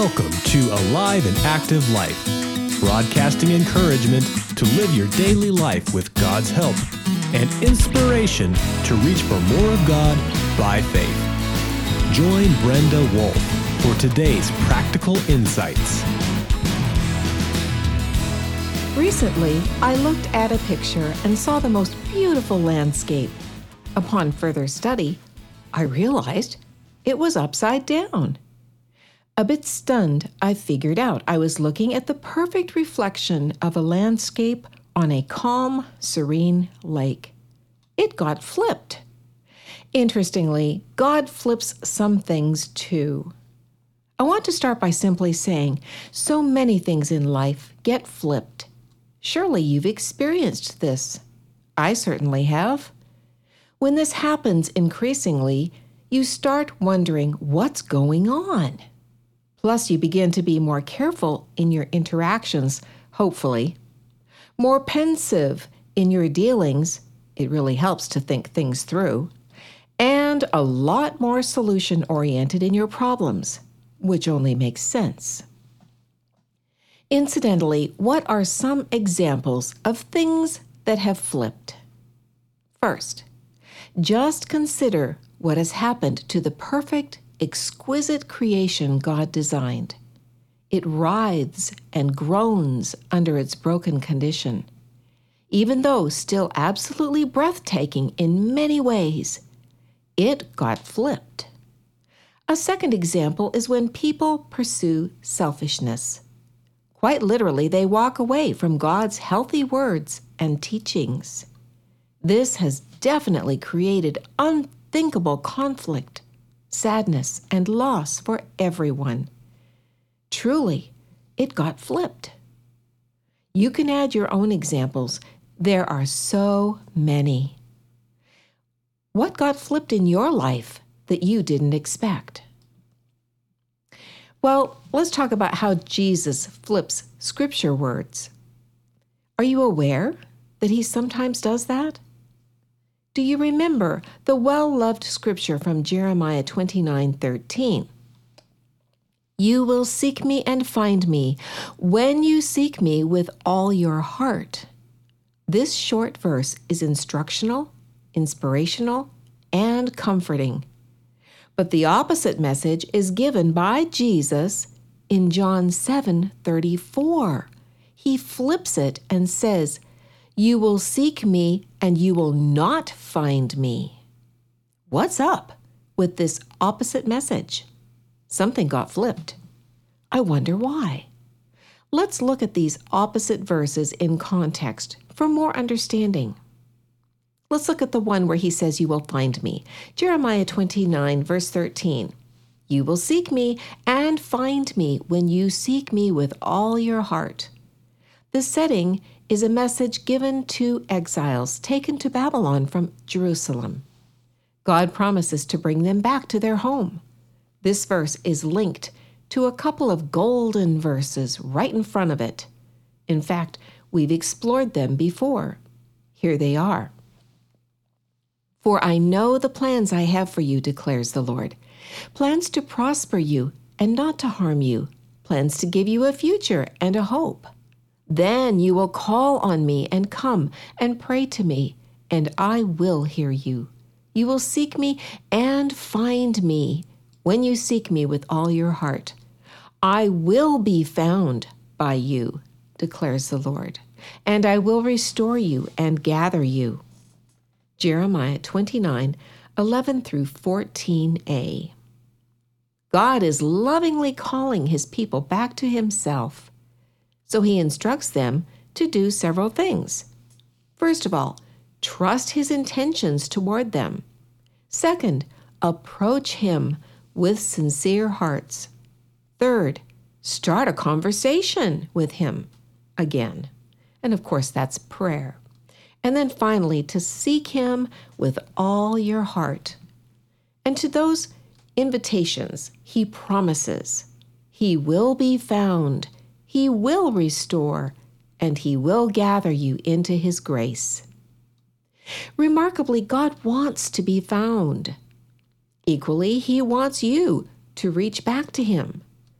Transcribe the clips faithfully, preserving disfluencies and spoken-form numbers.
Welcome to Alive and Active Life, broadcasting encouragement to live your daily life with God's help and inspiration to reach for more of God by faith. Join Brenda Wolf for today's practical insights. Recently, I looked at a picture and saw the most beautiful landscape. Upon further study, I realized it was upside down. A bit stunned, I figured out I was looking at the perfect reflection of a landscape on a calm, serene lake. It got flipped. Interestingly, God flips some things too. I want to start by simply saying, so many things in life get flipped. Surely you've experienced this. I certainly have. When this happens increasingly, you start wondering what's going on. Plus, you begin to be more careful in your interactions, hopefully. More pensive in your dealings, it really helps to think things through. And a lot more solution-oriented in your problems, which only makes sense. Incidentally, what are some examples of things that have flipped? First, just consider what has happened to the perfect, exquisite creation God designed. It writhes and groans under its broken condition. Even though still absolutely breathtaking in many ways, it got flipped. A second example is when people pursue selfishness. Quite literally, they walk away from God's healthy words and teachings. This has definitely created unthinkable conflict, sadness, and loss for everyone. Truly, it got flipped. You can add your own examples. There are so many. What got flipped in your life that you didn't expect? Well, let's talk about how Jesus flips scripture words. Are you aware that he sometimes does that? Do you remember the well-loved scripture from Jeremiah twenty-nine thirteen? You will seek me and find me when you seek me with all your heart. This short verse is instructional, inspirational, and comforting. But the opposite message is given by Jesus in John seven thirty-four. He flips it and says, you will seek me and you will not find me. What's up with this opposite message? Something got flipped. I wonder why. Let's look at these opposite verses in context for more understanding. Let's look at the one where he says, you will find me. Jeremiah twenty-nine, verse thirteen. You will seek me and find me when you seek me with all your heart. The setting is a message given to exiles taken to Babylon from Jerusalem. God promises to bring them back to their home. This verse is linked to a couple of golden verses right in front of it. In fact, we've explored them before. Here they are. For I know the plans I have for you, declares the Lord. Plans to prosper you and not to harm you. Plans to give you a future and a hope. Then you will call on me and come and pray to me, and I will hear you. You will seek me and find me when you seek me with all your heart. I will be found by you, declares the Lord, and I will restore you and gather you. Jeremiah twenty-nine, eleven through fourteen a. God is lovingly calling his people back to himself. So he instructs them to do several things. First of all, trust his intentions toward them. Second, approach him with sincere hearts. Third, start a conversation with him again. And of course, that's prayer. And then finally, to seek him with all your heart. And to those invitations, he promises, he will be found, he will restore, and he will gather you into his grace. Remarkably, God wants to be found. Equally, he wants you to reach back to him.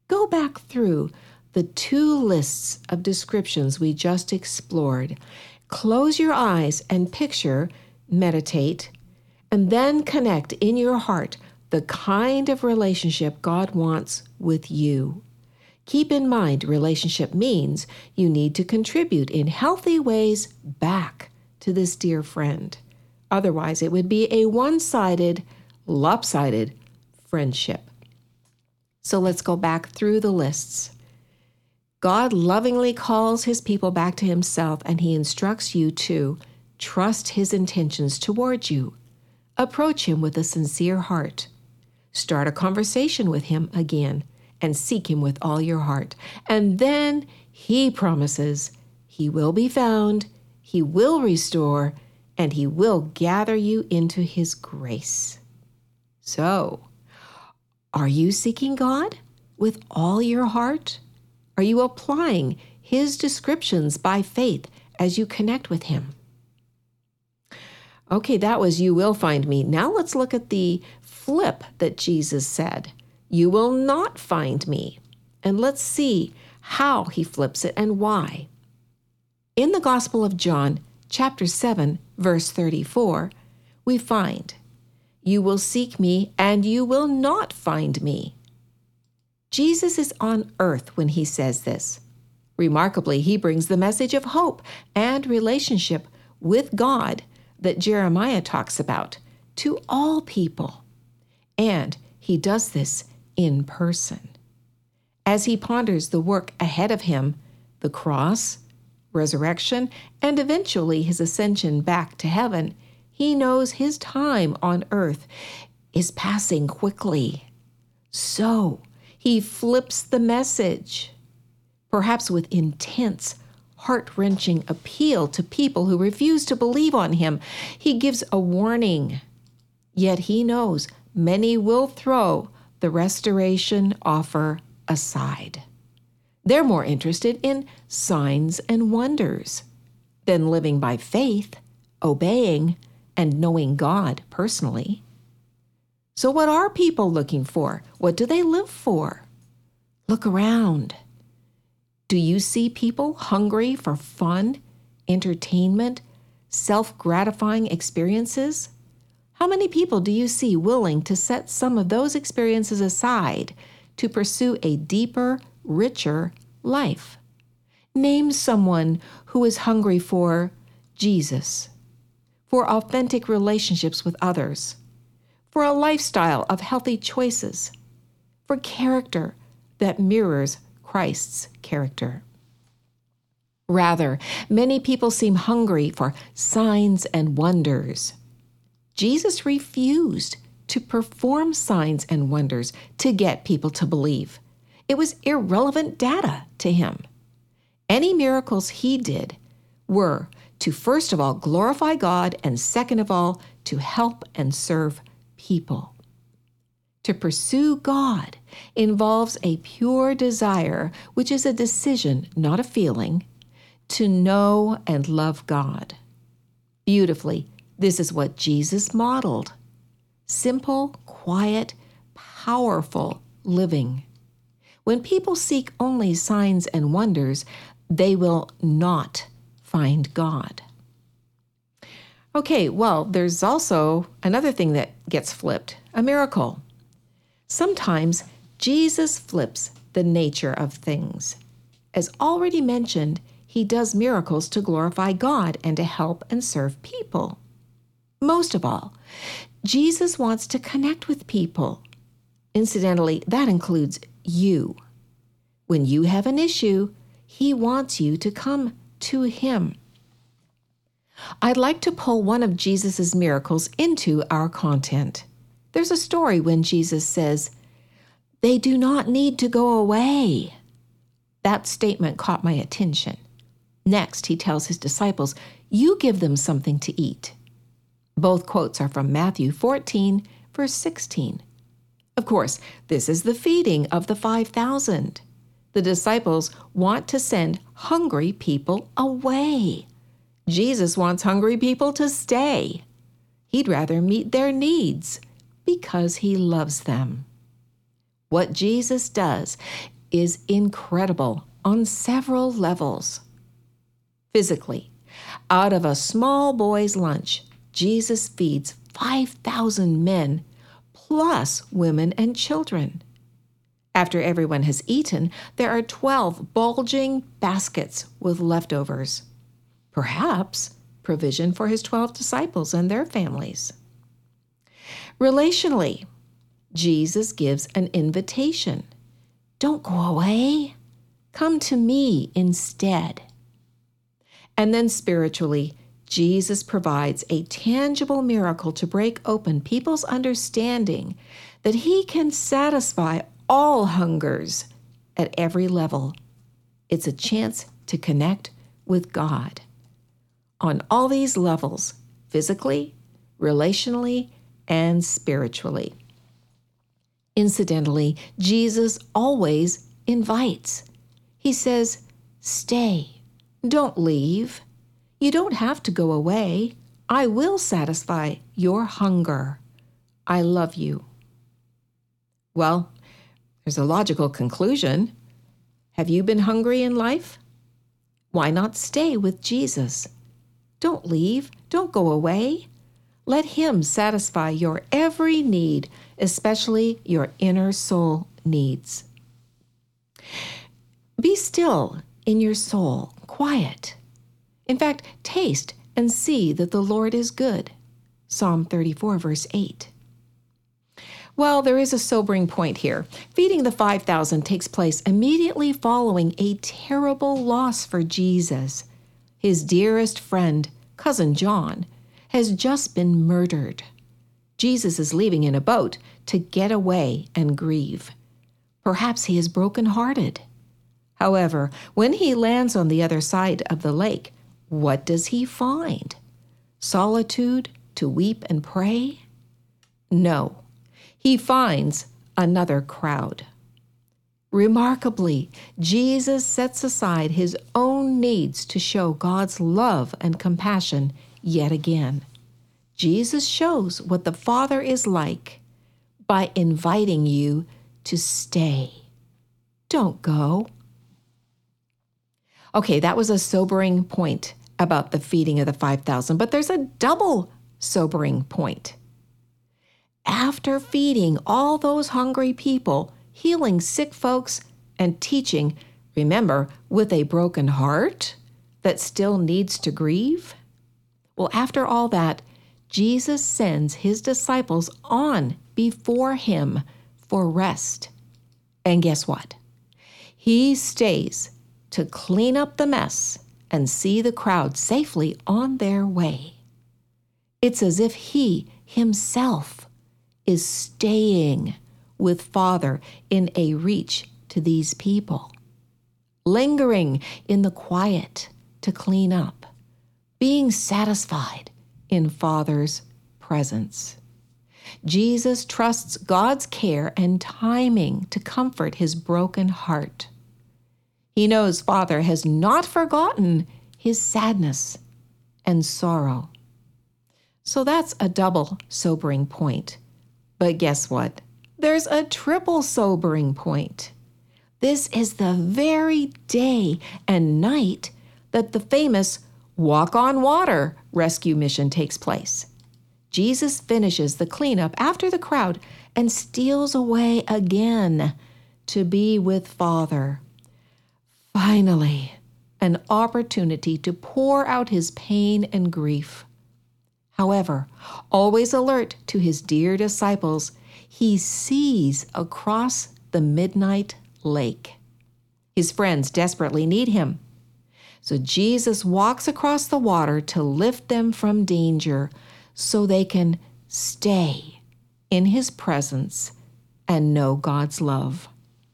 Go back through the two lists of descriptions we just explored. Close your eyes and picture, meditate, and then connect in your heart the kind of relationship God wants with you. Keep in mind, relationship means you need to contribute in healthy ways back to this dear friend. Otherwise, it would be a one-sided, lopsided friendship. So let's go back through the lists. God lovingly calls his people back to himself, and he instructs you to trust his intentions towards you. Approach him with a sincere heart. Start a conversation with him again and seek him with all your heart. And then he promises he will be found, he will restore, and he will gather you into his grace. So, are you seeking God with all your heart? Are you applying his descriptions by faith as you connect with him? Okay, that was you will find me. Now let's look at the flip that Jesus said. You will not find me. And let's see how he flips it and why. In the Gospel of John, chapter seven, verse thirty-four, we find, you will seek me and you will not find me. Jesus is on earth when he says this. Remarkably, he brings the message of hope and relationship with God that Jeremiah talks about to all people. And he does this in person. As he ponders the work ahead of him, the cross, resurrection, and eventually his ascension back to heaven, he knows his time on earth is passing quickly. So he flips the message, perhaps with intense, heart-wrenching appeal to people who refuse to believe on him. He gives a warning, yet he knows many will throw the restoration offer aside. They're more interested in signs and wonders than living by faith, obeying, and knowing God personally. So what are people looking for? What do they live for? Look around. Do you see people hungry for fun, entertainment, self-gratifying experiences? How many people do you see willing to set some of those experiences aside to pursue a deeper, richer life? Name someone who is hungry for Jesus, for authentic relationships with others, for a lifestyle of healthy choices, for character that mirrors Christ's character. Rather, many people seem hungry for signs and wonders. Jesus refused to perform signs and wonders to get people to believe. It was irrelevant data to him. Any miracles he did were to, first of all, glorify God, and second of all, to help and serve people. To pursue God involves a pure desire, which is a decision, not a feeling, to know and love God. Beautifully, this is what Jesus modeled. Simple, quiet, powerful living. When people seek only signs and wonders, they will not find God. Okay, well, there's also another thing that gets flipped, a miracle. Sometimes Jesus flips the nature of things. As already mentioned, he does miracles to glorify God and to help and serve people. Most of all, Jesus wants to connect with people. Incidentally, that includes you. When you have an issue, he wants you to come to him. I'd like to pull one of Jesus' miracles into our content. There's a story when Jesus says, "They do not need to go away." That statement caught my attention. Next, he tells his disciples, "You give them something to eat." Both quotes are from Matthew fourteen, verse sixteen. Of course, this is the feeding of the five thousand. The disciples want to send hungry people away. Jesus wants hungry people to stay. He'd rather meet their needs because he loves them. What Jesus does is incredible on several levels. Physically, out of a small boy's lunch, Jesus feeds five thousand men, plus women and children. After everyone has eaten, there are twelve bulging baskets with leftovers. Perhaps provision for his twelve disciples and their families. Relationally, Jesus gives an invitation. Don't go away. Come to me instead. And then spiritually, Jesus provides a tangible miracle to break open people's understanding that he can satisfy all hungers at every level. It's a chance to connect with God on all these levels, physically, relationally, and spiritually. Incidentally, Jesus always invites. He says, stay, don't leave. You don't have to go away. I will satisfy your hunger. I love you. Well, there's a logical conclusion. Have you been hungry in life? Why not stay with Jesus? Don't leave. Don't go away. Let him satisfy your every need, especially your inner soul needs. Be still in your soul, quiet. In fact, taste and see that the Lord is good. Psalm thirty-four, verse eight. Well, there is a sobering point here. Feeding the five thousand takes place immediately following a terrible loss for Jesus. His dearest friend, Cousin John, has just been murdered. Jesus is leaving in a boat to get away and grieve. Perhaps he is brokenhearted. However, when he lands on the other side of the lake, what does he find? Solitude to weep and pray? No, he finds another crowd. Remarkably, Jesus sets aside his own needs to show God's love and compassion yet again. Jesus shows what the Father is like by inviting you to stay. Don't go. Okay, that was a sobering point about the feeding of the five thousand, but there's a double sobering point. After feeding all those hungry people, healing sick folks, and teaching, remember, with a broken heart that still needs to grieve? Well, after all that, Jesus sends his disciples on before him for rest. And guess what? He stays to clean up the mess and see the crowd safely on their way. It's as if he himself is staying with Father in a reach to these people, lingering in the quiet to clean up, being satisfied in Father's presence. Jesus trusts God's care and timing to comfort his broken heart. He knows Father has not forgotten his sadness and sorrow. So that's a double sobering point. But guess what? There's a triple sobering point. This is the very day and night that the famous Walk on Water rescue mission takes place. Jesus finishes the cleanup after the crowd and steals away again to be with Father. Finally, an opportunity to pour out his pain and grief. However, always alert to his dear disciples, he sees across the midnight lake. His friends desperately need him. So Jesus walks across the water to lift them from danger so they can stay in his presence and know God's love.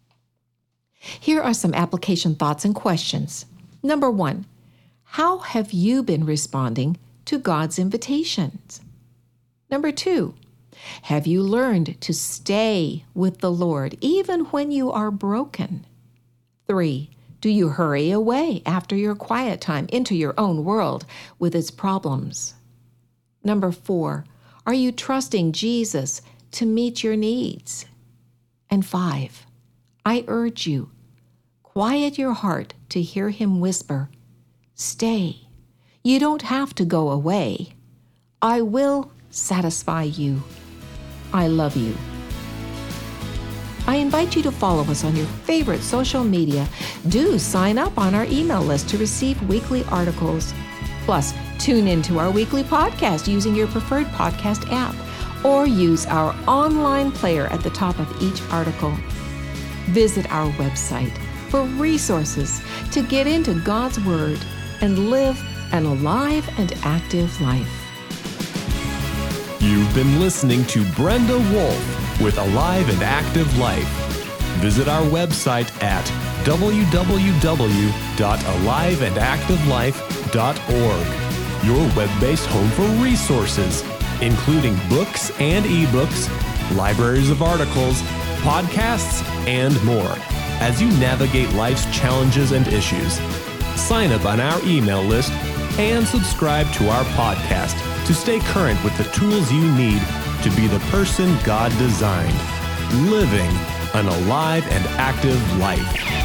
Here are some application thoughts and questions. Number one, how have you been responding to God's invitations? Number two, have you learned to stay with the Lord even when you are broken? Three, do you hurry away after your quiet time into your own world with its problems? Number four, are you trusting Jesus to meet your needs? And five, I urge you, quiet your heart to hear him whisper, "Stay. You don't have to go away. I will satisfy you. I love you." I invite you to follow us on your favorite social media. Do sign up on our email list to receive weekly articles. Plus, tune into our weekly podcast using your preferred podcast app, or use our online player at the top of each article. Visit our website for resources to get into God's Word and live an alive and active life. You've been listening to Brenda Wolf with Alive and Active Life. Visit our website at w w w dot alive and active life dot org, your web-based home for resources, including books and ebooks, libraries of articles, podcasts, and more, as you navigate life's challenges and issues. Sign up on our email list and subscribe to our podcast to stay current with the tools you need to be the person God designed, living an alive and active life.